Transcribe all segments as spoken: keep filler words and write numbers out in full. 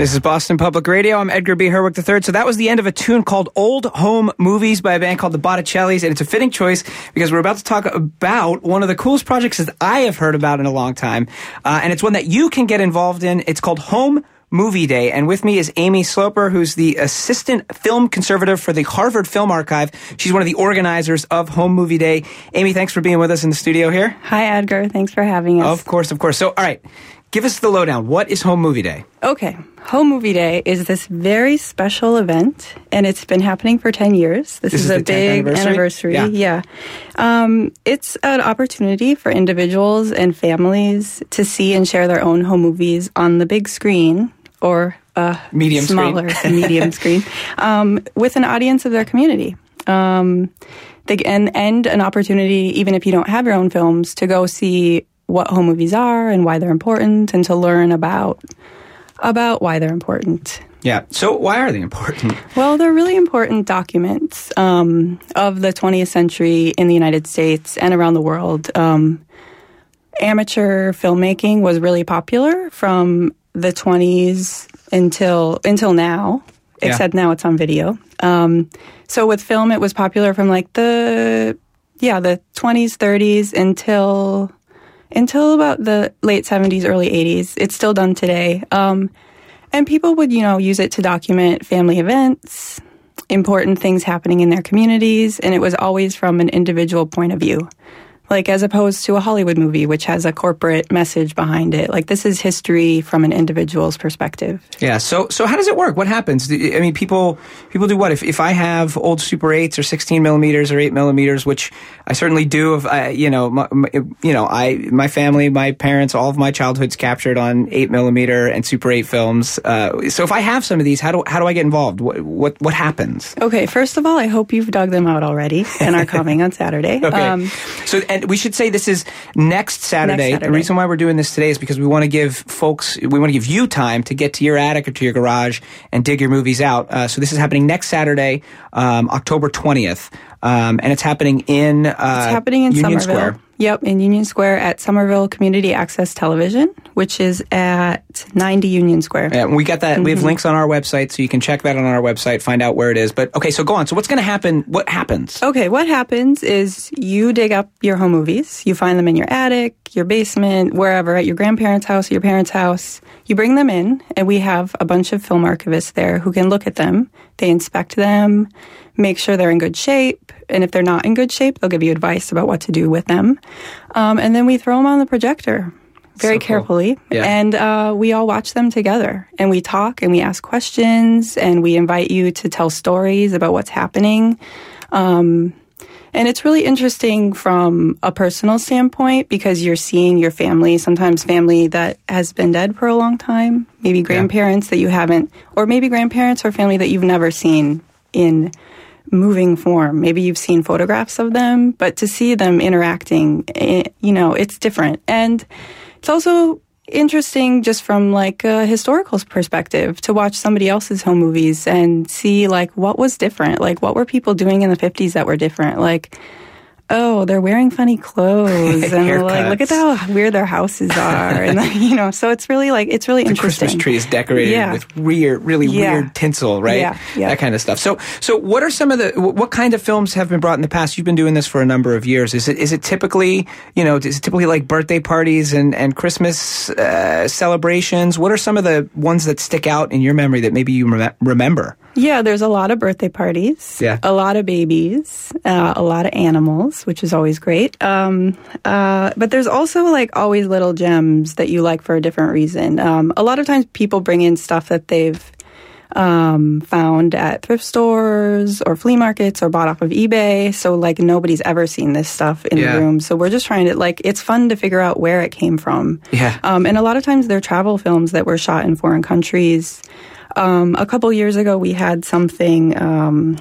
This is Boston Public Radio. I'm Edgar B. Herwick the third. So that was the end of a tune called Old Home Movies by a band called the Botticellis, and it's a fitting choice because we're about to talk about one of the coolest projects that I have heard about in a long time, uh, and it's one that you can get involved in. It's called Home Movie Day, and with me is Amy Sloper, who's the assistant film conservator for the Harvard Film Archive. She's one of the organizers of Home Movie Day. Amy, thanks for being with us in the studio here. Hi, Edgar. Thanks for having us. Of course, of course. So, all right, give us the lowdown. What is Home Movie Day? Okay. Home Movie Day is this very special event, and it's been happening for ten years. This, this is, is a big anniversary. anniversary. Yeah. yeah. Um, it's an opportunity for individuals and families to see and share their own home movies on the big screen or a medium smaller screen. medium screen um, with an audience of their community. Um, they, and, and an opportunity, even if you don't have your own films, to go see what home movies are and why they're important, and to learn about about why they're important. Yeah. So why are they important? Well, they're really important documents um, of the twentieth century in the United States and around the world. Um, amateur filmmaking was really popular from the twenties until until now, yeah. except now it's on video. Um, so with film, it was popular from like the yeah the twenties, thirties until. Until about the late seventies, early eighties. It's still done today. Um, and people would, you know, use it to document family events, important things happening in their communities, and it was always from an individual point of view. Like, as opposed to a Hollywood movie, which has a corporate message behind it. Like, this is history from an individual's perspective. Yeah, so so how does it work? What happens? I mean, people people do what? If if I have old Super eights or sixteen millimeters or eight millimeters, which I certainly do, if I, you know, my, my, you know, I my family, my parents, all of my childhood's captured on eight millimeter and Super eight films. Uh, so if I have some of these, how do how do I get involved? What what, what happens? Okay, first of all, I hope you've dug them out already and are coming on Saturday. Okay, um, so. And we should say this is next Saturday. next Saturday. The reason why we're doing this today is because we want to give folks, we want to give you time to get to your attic or to your garage and dig your movies out. Uh, so this is happening next Saturday, um, October twentieth. Um, and it's happening in uh, It's happening in Union Somerville. Square. Yep, in Union Square at Somerville Community Access Television, which is at ninety Union Square. Yeah, we got that. Mm-hmm. We have links on our website, so you can check that on our website, find out where it is. But okay, so go on. So what's going to happen? What happens? Okay, what happens is you dig up your home movies. You find them in your attic, your basement, wherever, at your grandparents' house, your parents' house. You bring them in, and we have a bunch of film archivists there who can look at them. They inspect them, make sure they're in good shape, and if they're not in good shape, they'll give you advice about what to do with them. Um, and then we throw them on the projector very so cool. carefully, yeah. and uh, we all watch them together. And we talk, and we ask questions, and we invite you to tell stories about what's happening. Um, and it's really interesting from a personal standpoint because you're seeing your family, sometimes family that has been dead for a long time, maybe grandparents yeah. that you haven't, or maybe grandparents or family that you've never seen in moving form. Maybe you've seen photographs of them, but to see them interacting, you know, it's different. And it's also interesting just from like a historical perspective to watch somebody else's home movies and see like what was different. Like what were people doing in the fifties that were different? Like, oh, they're wearing funny clothes, and like, look at how weird their houses are, and like, you know, so it's really like it's really the interesting. Christmas tree is decorated yeah. with weird, really yeah. weird tinsel, right? Yeah. yeah, that kind of stuff. So, so what are some of the what kind of films have been brought in the past? You've been doing this for a number of years. Is it is it typically you know is it typically like birthday parties and and Christmas uh, celebrations? What are some of the ones that stick out in your memory that maybe you rem- remember? Yeah, there's a lot of birthday parties, yeah. a lot of babies, uh, a lot of animals, which is always great. Um, uh, but there's also like always little gems that you like for a different reason. Um, a lot of times people bring in stuff that they've um, found at thrift stores or flea markets or bought off of eBay. So like nobody's ever seen this stuff in yeah. the room. So we're just trying to like, it's fun to figure out where it came from. Yeah. Um, and a lot of times they're travel films that were shot in foreign countries. Um, a couple years ago, we had something, um,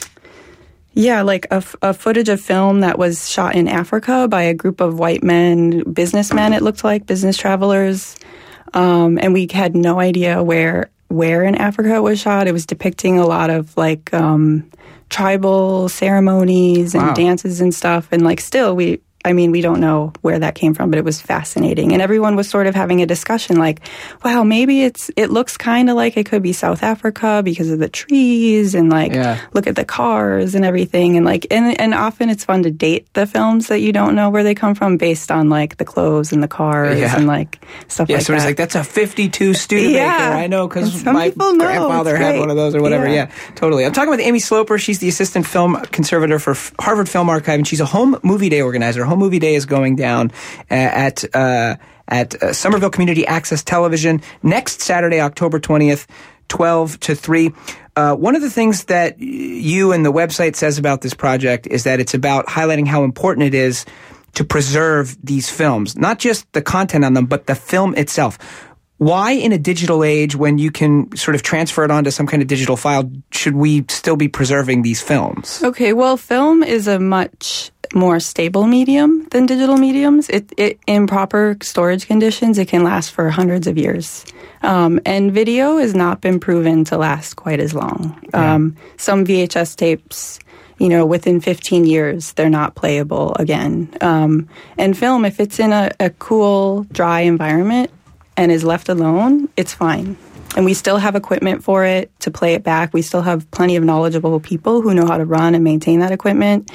yeah, like a, a footage of film that was shot in Africa by a group of white men, businessmen, it looked like, business travelers. Um, and we had no idea where where in Africa it was shot. It was depicting a lot of, like, um, tribal ceremonies and wow. dances and stuff. And, like, still, we... I mean, we don't know where that came from, but it was fascinating. And everyone was sort of having a discussion like, wow, maybe it's it looks kind of like it could be South Africa because of the trees and like yeah. look at the cars and everything. And like and, and often it's fun to date the films that you don't know where they come from based on like the clothes and the cars yeah. and like stuff yeah, like so that. it's like, that's a fifty-two Studebaker. Yeah. I know because my grandfather had one of those or whatever. Yeah. yeah, totally. I'm talking with Amy Sloper. She's the assistant film conservator for Harvard Film Archive, and she's a home movie day organizer. Home Movie Day is going down at uh, at uh, Somerville Community Access Television next Saturday, October twentieth, twelve to three. Uh, one of the things that you and the website says about this project is that it's about highlighting how important it is to preserve these films, not just the content on them, but the film itself. Why, in a digital age, when you can sort of transfer it onto some kind of digital file, should we still be preserving these films? Okay, well, film is a much more stable medium than digital mediums. It, it in proper storage conditions, it can last for hundreds of years. Um, and video has not been proven to last quite as long. Yeah. Um, some V H S tapes, you know, within fifteen years, they're not playable again. Um, and film, if it's in a, a cool, dry environment and is left alone, it's fine. And we still have equipment for it to play it back. We still have plenty of knowledgeable people who know how to run and maintain that equipment.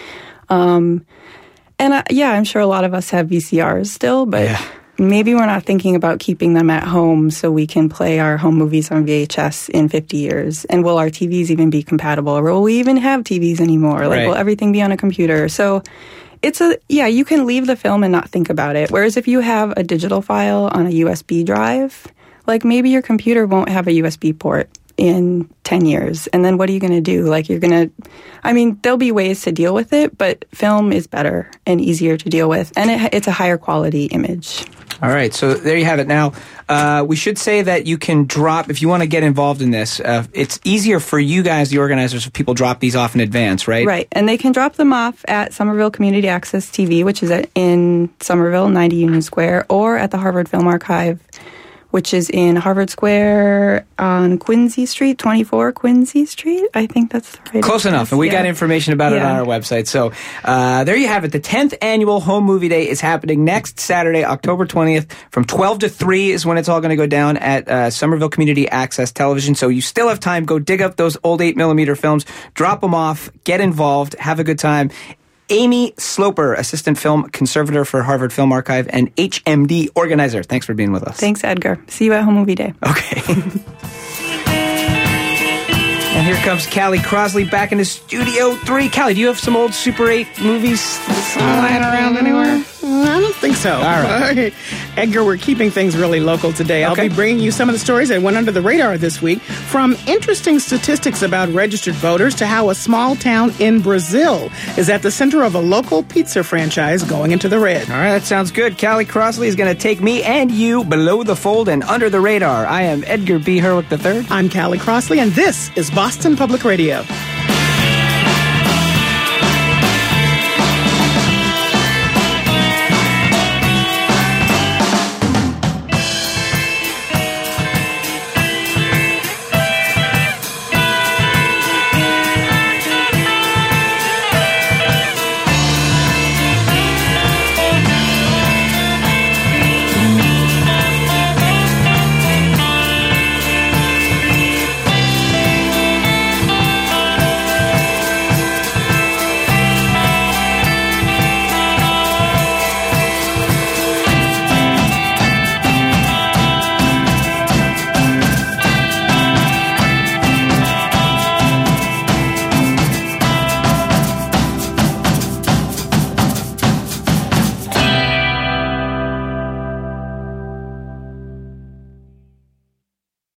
Um, and I, yeah, I'm sure a lot of us have V C Rs still, but yeah. maybe we're not thinking about keeping them at home so we can play our home movies on V H S in fifty years. And will our T Vs even be compatible? Or will we even have T Vs anymore? Like, right. will everything be on a computer? So it's a, yeah, you can leave the film and not think about it. Whereas if you have a digital file on a U S B drive, like maybe your computer won't have a U S B port in ten years. And then what are you going to do? Like you're going to, I mean, there'll be ways to deal with it, but film is better and easier to deal with. And it, it's a higher quality image. All right. So there you have it. Now, uh, we should say that you can drop, if you want to get involved in this, uh, it's easier for you guys, the organizers, if people drop these off in advance, right? Right. And they can drop them off at Somerville Community Access T V, which is at, in Somerville, ninety Union Square, or at the Harvard Film Archive, which is in Harvard Square on Quincy Street, twenty-four Quincy Street. I think that's the right Close address. enough, and we yeah. got information about yeah. it on our website. So uh, there you have it. The tenth Annual Home Movie Day is happening next Saturday, October twentieth, from twelve to three is when it's all going to go down at uh, Somerville Community Access Television. So you still have time. Go dig up those old eight millimeter films, drop them off, get involved, have a good time. Amy Sloper, Assistant Film Conservator for Harvard Film Archive and H M D Organizer. Thanks for being with us. Thanks, Edgar. See you at Home Movie Day. Okay. And here comes Callie Crosley back into Studio three. Callie, do you have some old Super eight movies lying around anywhere? I don't think so. All right. Edgar, we're keeping things really local today. Okay. I'll be bringing you some of the stories that went under the radar this week, from interesting statistics about registered voters to how a small town in Brazil is at the center of a local pizza franchise going into the red. All right, that sounds good. Callie Crosley is going to take me and you below the fold and under the radar. I am Edgar B. Herwick the third. I'm Callie Crosley, and this is Boston Public Radio.